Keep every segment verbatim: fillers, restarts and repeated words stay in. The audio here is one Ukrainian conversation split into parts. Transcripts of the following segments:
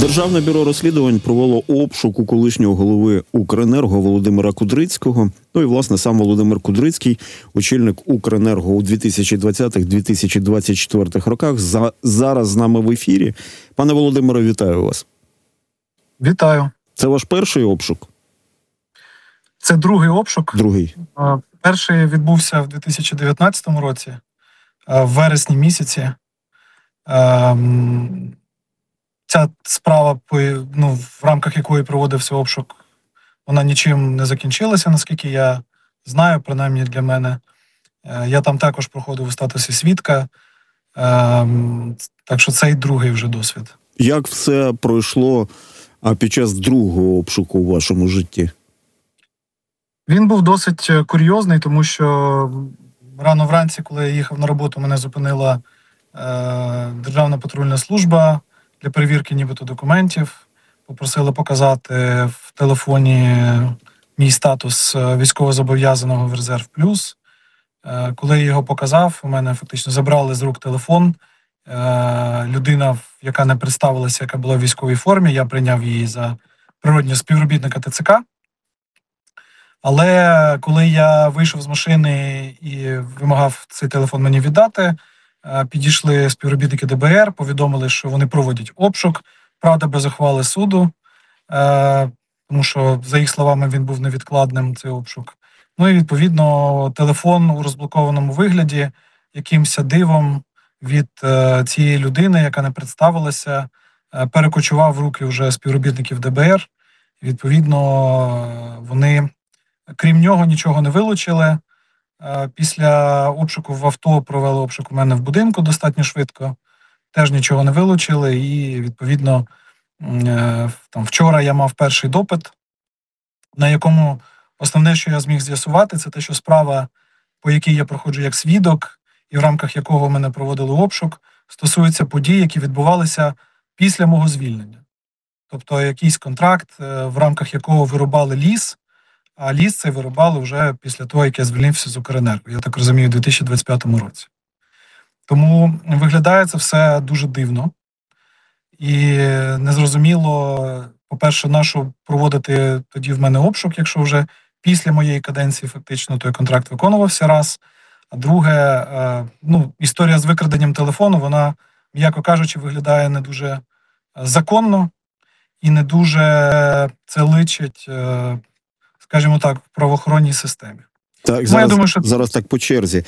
Державне бюро розслідувань провело обшук у колишнього голови Укренерго Володимира Кудрицького. Ну і, власне, сам Володимир Кудрицький, очільник Укренерго у дві тисячі двадцятих - дві тисячі двадцять четвертих роках, за, зараз з нами в ефірі. Пане Володимире, вітаю вас. Вітаю. Це ваш перший обшук? Це другий обшук. Другий. Перший відбувся в дві тисячі дев'ятнадцятому році, в вересні місяці. Ця справа, ну, в рамках якої проводився обшук, вона нічим не закінчилася, наскільки я знаю, принаймні для мене. Я там також проходив у статусі свідка, так що це і другий вже досвід. Як все пройшло під час другого обшуку у вашому житті? Він був досить курйозний, тому що рано вранці, коли я їхав на роботу, мене зупинила е, Державна патрульна служба для перевірки нібито документів. Попросили показати в телефоні мій статус військовозобов'язаного в резерв плюс. Е, коли я його показав, у мене фактично забрали з рук телефон. Е, людина, яка не представилася, яка була в військовій формі, я прийняв її за природнього співробітника ТЦК. Але коли я вийшов з машини і вимагав цей телефон мені віддати, підійшли співробітники ДБР, повідомили, що вони проводять обшук, правда, без ухвали суду, тому що, за їх словами, він був невідкладним, цей обшук. Ну і, відповідно, телефон у розблокованому вигляді якимось дивом від цієї людини, яка не представилася, перекочував в руки вже співробітників ДБР. Відповідно, вони... Крім нього, нічого не вилучили. Після обшуку в авто провели обшук у мене в будинку достатньо швидко. Теж нічого не вилучили. І, відповідно, там, вчора я мав перший допит, на якому основне, що я зміг з'ясувати, це те, що справа, по якій я проходжу як свідок, і в рамках якого мене проводили обшук, стосується подій, які відбувалися після мого звільнення. Тобто якийсь контракт, в рамках якого вирубали ліс, а ліс цей вирубали вже після того, як я звільнився з Укренерго, я так розумію, у дві тисячі двадцять п'ятому році. Тому виглядає це все дуже дивно. І незрозуміло, по-перше, нащо проводити тоді в мене обшук, якщо вже після моєї каденції фактично той контракт виконувався раз. А друге, ну, історія з викраденням телефону, вона, м'яко кажучи, виглядає не дуже законно і не дуже це личить, скажімо так, в правоохоронній системі. Так, зараз, думаю, що... зараз так по черзі.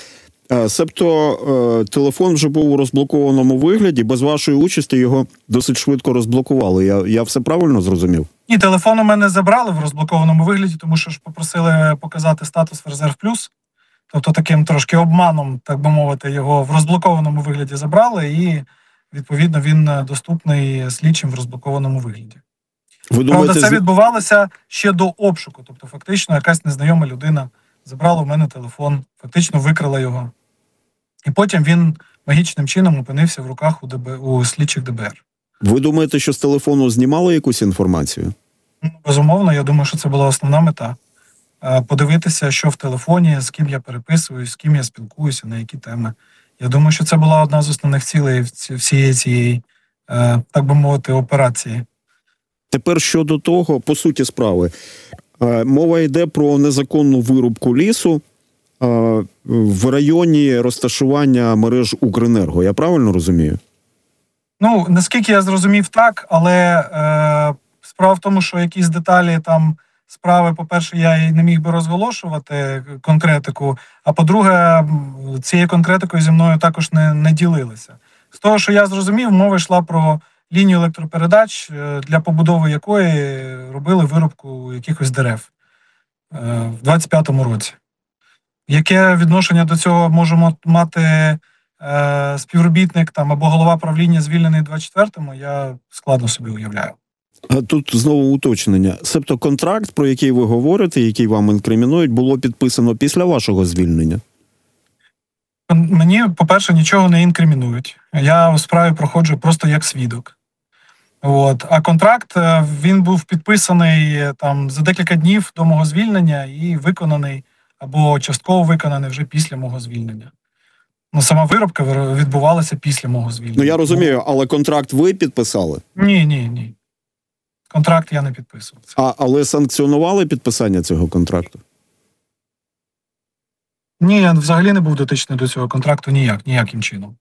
Себто телефон вже був у розблокованому вигляді, без вашої участі його досить швидко розблокували. Я, я все правильно зрозумів? Ні, телефон у мене забрали в розблокованому вигляді, тому що ж попросили показати статус в резерв плюс. Тобто таким трошки обманом, так би мовити, його в розблокованому вигляді забрали і, відповідно, він доступний слідчим в розблокованому вигляді. Ви думаєте, Правда, це відбувалося ще до обшуку. Тобто, фактично, якась незнайома людина забрала в мене телефон, фактично викрала його. І потім він магічним чином опинився в руках у, ДБ... у слідчих ДБР. Ви думаєте, що з телефону знімали якусь інформацію? Безумовно, я думаю, що це була основна мета. Подивитися, що в телефоні, з ким я переписуюсь, з ким я спілкуюся, на які теми. Я думаю, що це була одна з основних цілей всієї цієї, так би мовити, операції. Тепер щодо того, по суті справи, мова йде про незаконну вирубку лісу в районі розташування мереж Укренерго. Я правильно розумію? Ну, наскільки я зрозумів, так, але е, справа в тому, що якісь деталі там справи, по-перше, я і не міг би розголошувати конкретику, а по-друге, цією конкретикою зі мною також не, не ділилися. З того, що я зрозумів, мова йшла про лінію електропередач, для побудови якої робили вирубку якихось дерев в двадцять п'ятому році. Яке відношення до цього може мати співробітник там, або голова правління, звільнений в двадцять четвертому, я складно собі уявляю. Тут знову уточнення. Себто контракт, про який ви говорите, який вам інкримінують, було підписано після вашого звільнення? Мені, по-перше, нічого не інкримінують. Я у справі проходжу просто як свідок. От. А контракт, він був підписаний там за декілька днів до мого звільнення і виконаний, або частково виконаний вже після мого звільнення. Ну, сама виробка відбувалася після мого звільнення. Ну, я розумію, але контракт ви підписали? Ні, ні, ні. контракт я не підписував. А, але санкціонували підписання цього контракту? Ні, я взагалі не був дотичний до цього контракту ніяк, ніяким чином.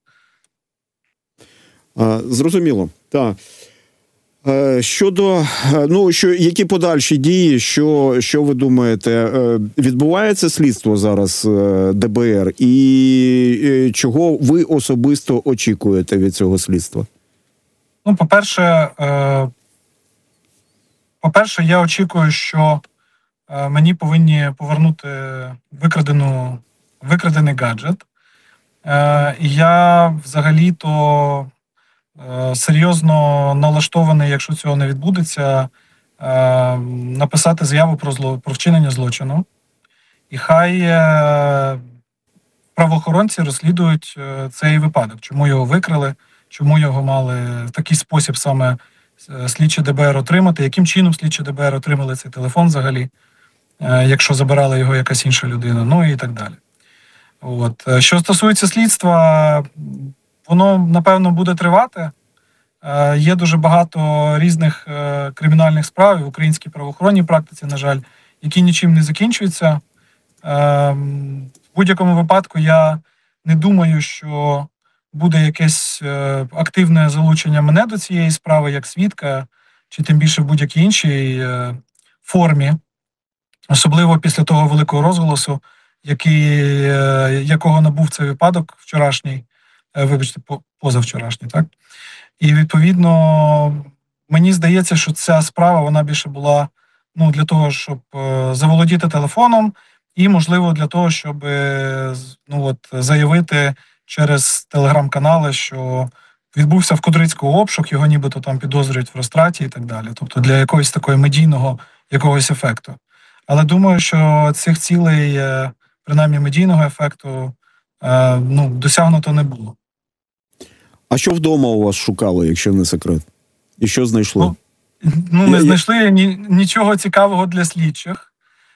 А, зрозуміло. Так. Е, Щодо, ну, що, які подальші дії, що, що ви думаєте, е, відбувається слідство зараз е, Д Б Р, і е, чого ви особисто очікуєте від цього слідства? Ну, по-перше, е, по-перше, я очікую, що е, мені повинні повернути викрадену, викрадений гаджет. Е, і я взагалі-то е, серйозно налаштований, якщо цього не відбудеться, е, написати заяву про зло, про вчинення злочину. І хай е, правоохоронці розслідують е, цей випадок, чому його викрали, чому його мали в такий спосіб саме е, слідчі Д Б Р отримати, яким чином слідчі Д Б Р отримали цей телефон взагалі, е, якщо забирала його якась інша людина, ну і так далі. От. Е, Що стосується слідства, воно, напевно, буде тривати. Е, Є дуже багато різних е, кримінальних справ в українській правоохоронній практиці, на жаль, які нічим не закінчуються. Е, В будь-якому випадку я не думаю, що буде якесь е, активне залучення мене до цієї справи як свідка, чи тим більше в будь-якій іншій е, формі, особливо після того великого розголосу, який, е, якого набув цей випадок вчорашній, е, вибачте, по- позавчорашній, так? І відповідно мені здається, що ця справа вона більше була ну, для того, щоб е, заволодіти телефоном, і, можливо, для того, щоб е, з- ну, от, заявити через телеграм-канали, що відбувся в Кудрицького обшук, його нібито там підозрюють в розтраті і так далі. Тобто для якогось такого медійного якогось ефекту. Але думаю, що цих цілей, е, принаймні медійного ефекту, е, ну, досягнуто не було. А що вдома у вас шукали, якщо не секрет? І що знайшли? Ну, Ну, Я- не я- знайшли ні, нічого цікавого для слідчих.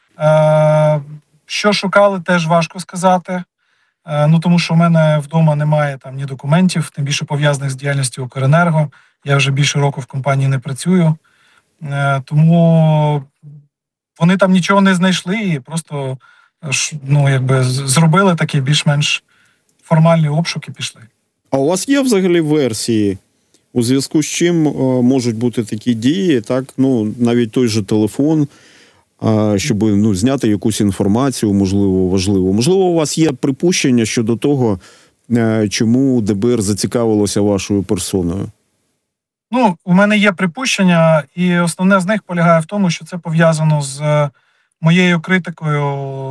Е, що шукали, теж важко сказати. Е, ну, тому що в мене вдома немає там ні документів, тим більше пов'язаних з діяльністю Укренерго. Я вже більше року в компанії не працюю. Е, тому вони там нічого не знайшли і просто е, ш- ну, якби, з- зробили такий більш-менш формальний обшук і пішли. А у вас є взагалі версії, у зв'язку з чим е, можуть бути такі дії, так? Ну, навіть той же телефон, е, щоб ну, зняти якусь інформацію, можливо, важливу. Можливо, у вас є припущення щодо того, е, чому Д Б Р зацікавилося вашою персоною? Ну, у мене є припущення, і основне з них полягає в тому, що це пов'язано з е, моєю критикою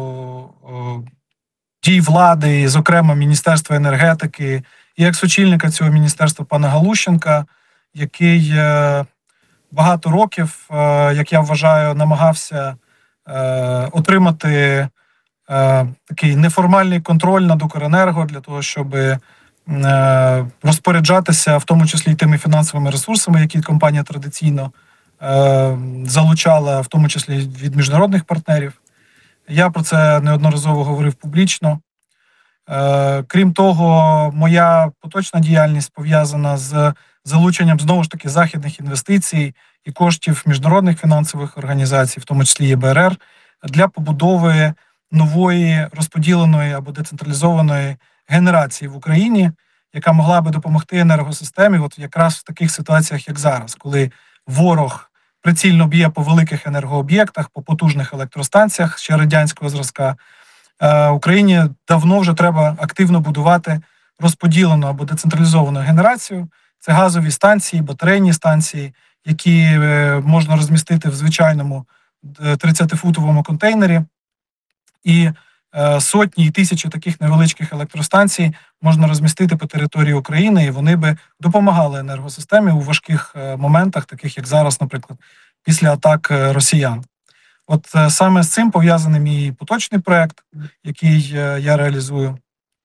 о, дій влади, і, зокрема, Міністерства енергетики, і екс-очільника цього міністерства пана Галущенка, який е, багато років, е, як я вважаю, намагався е, отримати е, такий неформальний контроль над Укренерго для того, щоб е, розпоряджатися, в тому числі й тими фінансовими ресурсами, які компанія традиційно е, залучала, в тому числі від міжнародних партнерів. Я про це неодноразово говорив публічно. Е, Крім того, моя поточна діяльність пов'язана з залученням, знову ж таки, західних інвестицій і коштів міжнародних фінансових організацій, в тому числі Є Б Р Р, для побудови нової розподіленої або децентралізованої генерації в Україні, яка могла би допомогти енергосистемі от якраз в таких ситуаціях, як зараз, коли ворог прицільно б'є по великих енергооб'єктах, по потужних електростанціях ще радянського зразка. Е, Україні давно вже треба активно будувати розподілену або децентралізовану генерацію. Це газові станції, батарейні станції, які е, можна розмістити в звичайному тридцятифутовому контейнері. І е, сотні і тисячі таких невеличких електростанцій можна розмістити по території України, і вони би допомагали енергосистемі у важких е, моментах, таких як зараз, наприклад, після атак е, росіян. От е, саме з цим пов'язаний мій поточний проект, який е, я реалізую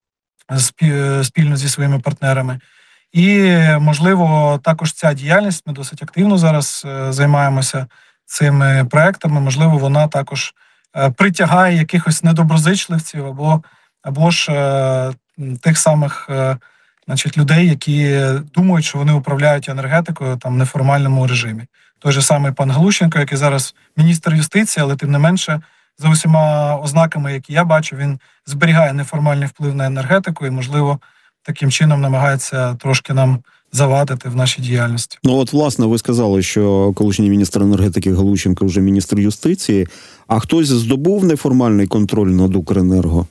спі- спільно зі своїми партнерами. І, можливо, також ця діяльність, ми досить активно зараз е, займаємося цими проектами, можливо, вона також е, притягає якихось недоброзичливців або, або ж е, тих самих е, значить, людей, які думають, що вони управляють енергетикою там в неформальному режимі. Той же самий пан Галущенко, який зараз міністр юстиції, але тим не менше, за усіма ознаками, які я бачу, він зберігає неформальний вплив на енергетику і, можливо, таким чином намагається трошки нам завадити в нашій діяльності. Ну от, власне, ви сказали, що колишній міністр енергетики Галущенко вже міністр юстиції, а хтось здобув неформальний контроль над Укренерго?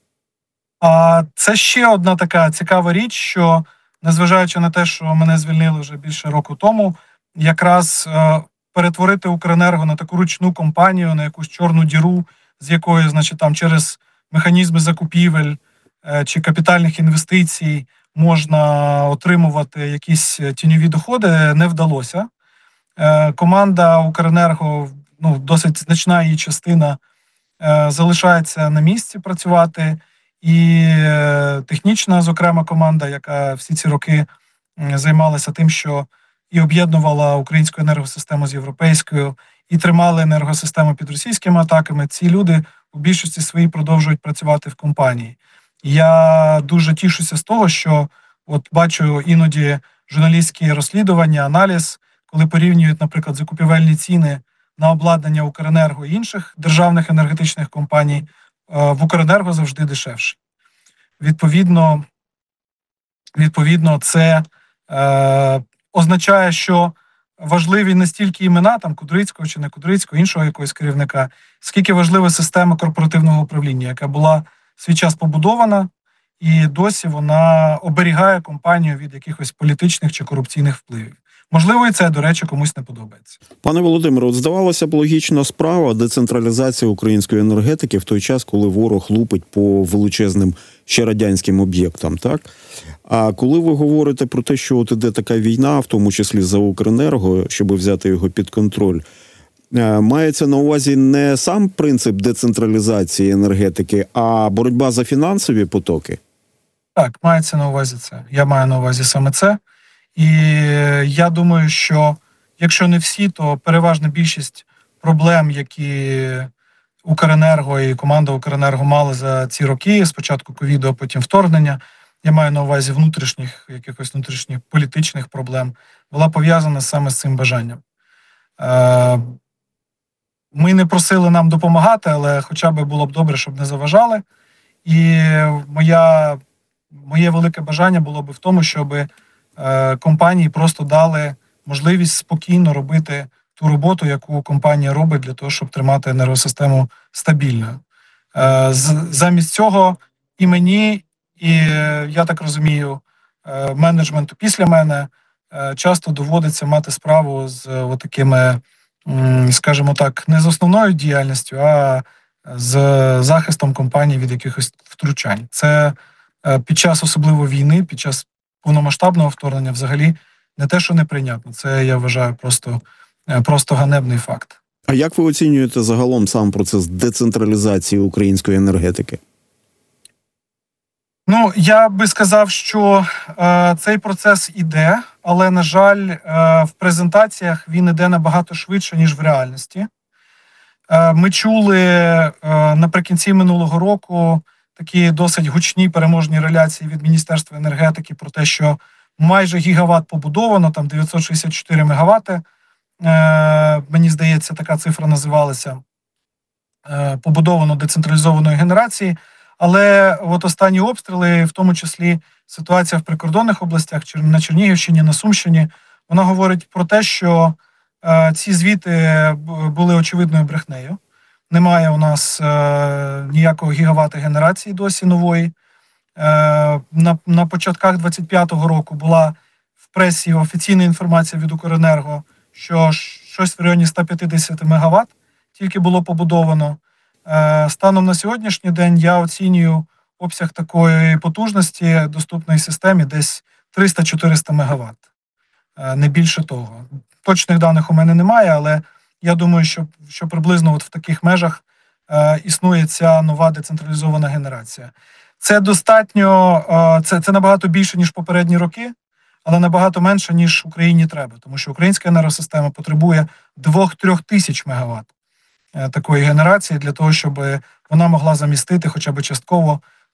А це ще одна така цікава річ, що незважаючи на те, що мене звільнили вже більше року тому, якраз е, перетворити Укренерго на таку ручну компанію, на якусь чорну діру, з якої, значить, там через механізми закупівель е, чи капітальних інвестицій можна отримувати якісь тіньові доходи, не вдалося. Е, команда Укренерго, ну, досить значна її частина е, залишається на місці працювати. І технічна, зокрема, команда, яка всі ці роки займалася тим, що і об'єднувала українську енергосистему з європейською, і тримали енергосистему під російськими атаками, ці люди у більшості своїй продовжують працювати в компанії. Я дуже тішуся з того, що от бачу іноді журналістські розслідування, аналіз, коли порівнюють, наприклад, закупівельні ціни на обладнання Укренерго і інших державних енергетичних компаній, в Укренерго завжди дешевше. Відповідно, відповідно це е, означає, що важливі не стільки імена там Кудрицького чи не Кудрицького, іншого якогось керівника, скільки важлива система корпоративного управління, яка була в свій час побудована, і досі вона оберігає компанію від якихось політичних чи корупційних впливів. Можливо, і це, до речі, комусь не подобається. Пане Володимире, от здавалося б, логічна справа децентралізація української енергетики в той час, коли ворог лупить по величезним ще радянським об'єктам, так? А коли ви говорите про те, що от іде така війна, в тому числі за Укренерго, щоб взяти його під контроль, мається на увазі не сам принцип децентралізації енергетики, а боротьба за фінансові потоки? Так, мається на увазі це. Я маю на увазі саме це. І я думаю, що якщо не всі, то переважна більшість проблем, які Укренерго і команда Укренерго мали за ці роки, спочатку ковіду, а потім вторгнення, я маю на увазі внутрішніх, якихось внутрішніх політичних проблем, була пов'язана саме з цим бажанням. Ми не просили нам допомагати, але хоча б було б добре, щоб не заважали. І моя, моє велике бажання було б в тому, щоб компанії просто дали можливість спокійно робити ту роботу, яку компанія робить для того, щоб тримати енергосистему стабільною. Замість цього і мені, і, я так розумію, менеджменту після мене часто доводиться мати справу з отакими, скажімо так, не з основною діяльністю, а з захистом компанії від якихось втручань. Це під час особливо війни, під час повномасштабного вторгнення взагалі не те, що неприйнятно. Це, я вважаю, просто, просто ганебний факт. А як ви оцінюєте загалом сам процес децентралізації української енергетики? Ну, я би сказав, що е, цей процес іде, але, на жаль, е, в презентаціях він іде набагато швидше, ніж в реальності. Е, ми чули е, наприкінці минулого року такі досить гучні переможні реляції від Міністерства енергетики про те, що майже гігават побудовано, там дев'ятсот шістдесят чотири мегавати, е, мені здається, така цифра називалася, е, побудовано децентралізованої генерації. Але от останні обстріли, в тому числі ситуація в прикордонних областях, на Чернігівщині, на Сумщині, вона говорить про те, що е, ці звіти були очевидною брехнею. Немає у нас е, ніякого гігавата генерації досі нової. Е, на, на початках двадцять п'ятого року була в пресі офіційна інформація від Укренерго, що щось в районі сто п'ятдесят мегават тільки було побудовано. Е, станом на сьогоднішній день я оцінюю обсяг такої потужності доступної системі десь триста-чотириста мегават. Е, не більше того. Точних даних у мене немає, але я думаю, що, що приблизно от в таких межах е, існує ця нова децентралізована генерація. Це достатньо, е, це, це набагато більше, ніж попередні роки, але набагато менше, ніж Україні треба. Тому що українська енергосистема потребує двох-трьох тисяч мегават е, такої генерації для того, щоб вона могла замістити хоча б частково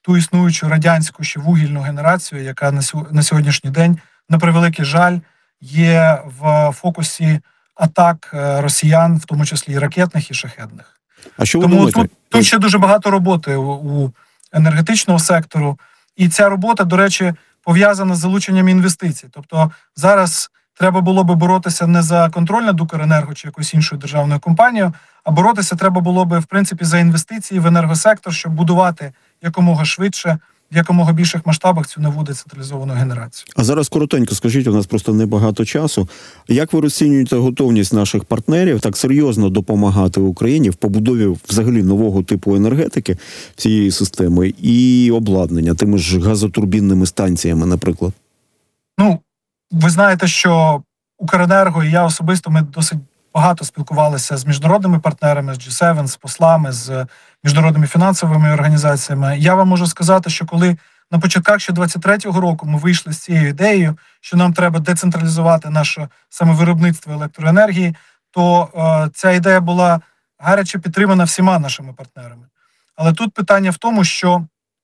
ту існуючу радянську ще вугільну генерацію, яка на сьогоднішній день, на превеликий жаль, є в фокусі атак росіян, в тому числі і ракетних, і шахедних. А що ви Тому думаєте? тут, тут ще дуже багато роботи у, у енергетичного сектору. І ця робота, до речі, пов'язана з залученням інвестицій. Тобто зараз треба було би боротися не за контроль над Укренерго чи якоюсь іншою державною компанією, а боротися треба було би, в принципі, за інвестиції в енергосектор, щоб будувати якомога швидше, в якомога більших масштабах цю нову децентралізовану генерацію. А зараз коротенько скажіть, у нас просто небагато часу. Як ви розцінюєте готовність наших партнерів так серйозно допомагати Україні в побудові взагалі нового типу енергетики цієї системи і обладнання тими ж газотурбінними станціями, наприклад? Ну, ви знаєте, що Укренерго і я особисто, ми досить багато спілкувалися з міжнародними партнерами, з джі севен, з послами, з міжнародними фінансовими організаціями. Я вам можу сказати, що коли на початках ще двадцять третього року ми вийшли з цією ідеєю, що нам треба децентралізувати наше саме виробництво електроенергії, то е, ця ідея була гаряче підтримана всіма нашими партнерами. Але тут питання в тому, що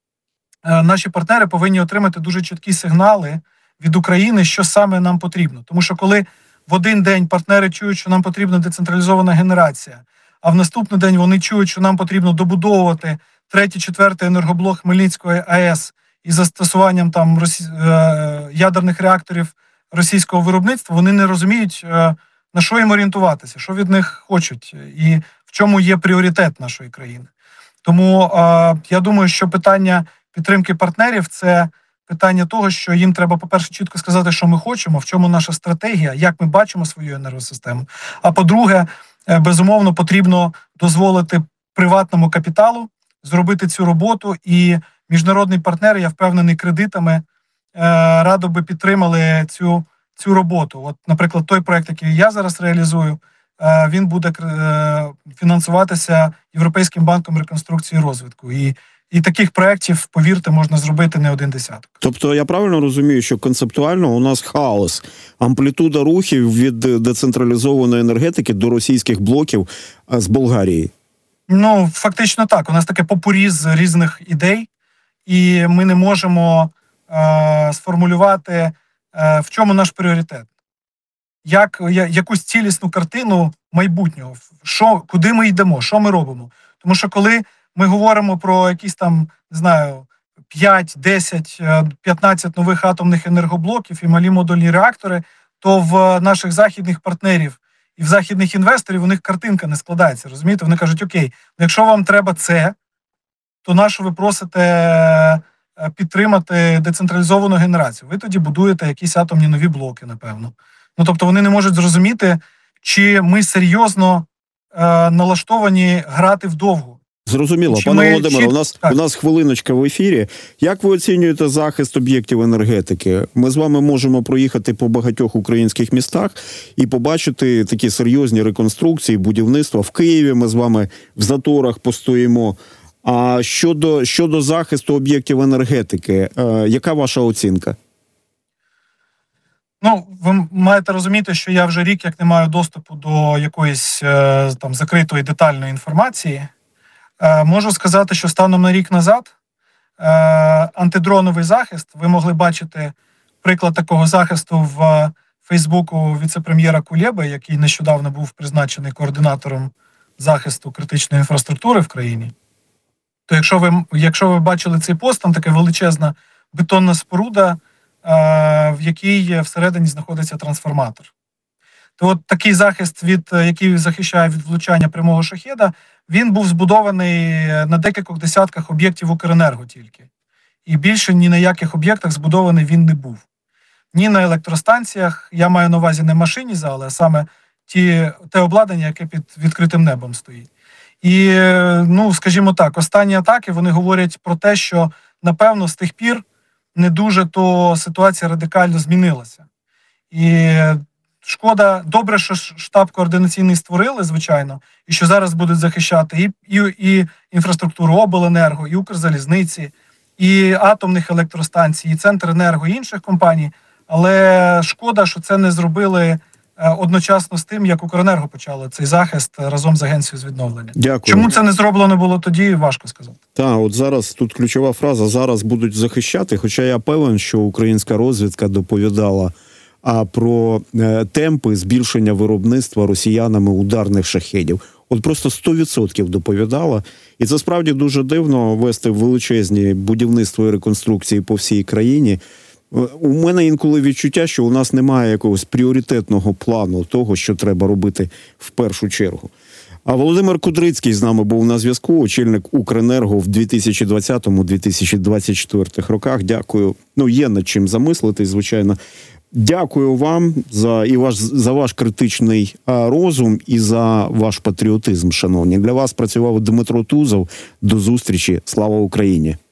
е, наші партнери повинні отримати дуже чіткі сигнали від України, що саме нам потрібно. Тому що коли в один день партнери чують, що нам потрібна децентралізована генерація, а в наступний день вони чують, що нам потрібно добудовувати третій, четвертий енергоблок Хмельницької АЕС із застосуванням там росі... ядерних реакторів російського виробництва, вони не розуміють, на що їм орієнтуватися, що від них хочуть і в чому є пріоритет нашої країни. Тому я думаю, що питання підтримки партнерів – це питання того, що їм треба, по-перше, чітко сказати, що ми хочемо, в чому наша стратегія, як ми бачимо свою енергосистему. А по-друге, безумовно, потрібно дозволити приватному капіталу зробити цю роботу, і міжнародні партнери, я впевнений, кредитами радо би підтримали цю, цю роботу. От, наприклад, той проект, який я зараз реалізую, він буде фінансуватися Європейським банком реконструкції і розвитку. І І таких проєктів, повірте, можна зробити не один десяток. Тобто я правильно розумію, що концептуально у нас хаос, амплітуда рухів від децентралізованої енергетики до російських блоків з Болгарії? Ну, фактично так. У нас таке попурі з різних ідей, і ми не можемо е, сформулювати, е, в чому наш пріоритет. Як, я, якусь цілісну картину майбутнього, що, куди ми йдемо, що ми робимо. Тому що коли ми говоримо про якісь там, не знаю, п'ять, десять, п'ятнадцять нових атомних енергоблоків і малі модульні реактори, то в наших західних партнерів і в західних інвесторів у них картинка не складається, розумієте? Вони кажуть, окей, якщо вам треба це, то на що ви просите підтримати децентралізовану генерацію? Ви тоді будуєте якісь атомні нові блоки, напевно. Ну, тобто вони не можуть зрозуміти, чи ми серйозно е, налаштовані грати вдовгу. Зрозуміло. Чи Пане ми... Володимире, чи... у нас, у нас хвилиночка в ефірі. Як ви оцінюєте захист об'єктів енергетики? Ми з вами можемо проїхати по багатьох українських містах і побачити такі серйозні реконструкції, будівництва. В Києві ми з вами в заторах постоїмо. А щодо, щодо захисту об'єктів енергетики, е, яка ваша оцінка? Ну, ви маєте розуміти, що я вже рік як не маю доступу до якоїсь е, там закритої детальної інформації. Е, можу сказати, що станом на рік назад е, антидроновий захист, ви могли бачити приклад такого захисту в Фейсбуку віце-прем'єра Кулєби, який нещодавно був призначений координатором захисту критичної інфраструктури в країні. То якщо ви, якщо ви бачили цей пост, там така величезна бетонна споруда, в якій всередині знаходиться трансформатор. То от такий захист, від, який захищає від влучання прямого шахеда, він був збудований на декількох десятках об'єктів Укренерго тільки. І більше ні на яких об'єктах збудований він не був. Ні на електростанціях, я маю на увазі не машинні зали, а саме ті, те обладнання, яке під відкритим небом стоїть. І, ну, скажімо так, останні атаки, вони говорять про те, що, напевно, з тих пір не дуже то ситуація радикально змінилася. І шкода, добре, що штаб координаційний створили, звичайно, і що зараз будуть захищати і, і, і інфраструктуру обленерго, і Укрзалізниці, і атомних електростанцій, і Центренерго, і інших компаній. Але шкода, що це не зробили е, одночасно з тим, як Укренерго почало цей захист разом з агенцією з відновлення. Дякую. Чому це не зроблено було тоді, важко сказати. Так, от зараз тут ключова фраза «зараз будуть захищати», хоча я певен, що українська розвідка доповідала а, про е, темпи збільшення виробництва росіянами ударних шахедів. От просто сто відсотків доповідала. І це справді дуже дивно вести величезні будівництво і реконструкції по всій країні. У мене інколи відчуття, що у нас немає якогось пріоритетного плану того, що треба робити в першу чергу. А Володимир Кудрицький з нами був на зв'язку, очільник Укренерго в дві тисячі двадцятому - дві тисячі двадцять четвертому роках. Дякую. Ну, є над чим замислитись, звичайно. Дякую вам за і ваш за ваш критичний а, розум і за ваш патріотизм, шановні. Для вас працював Дмитро Тузов. До зустрічі. Слава Україні!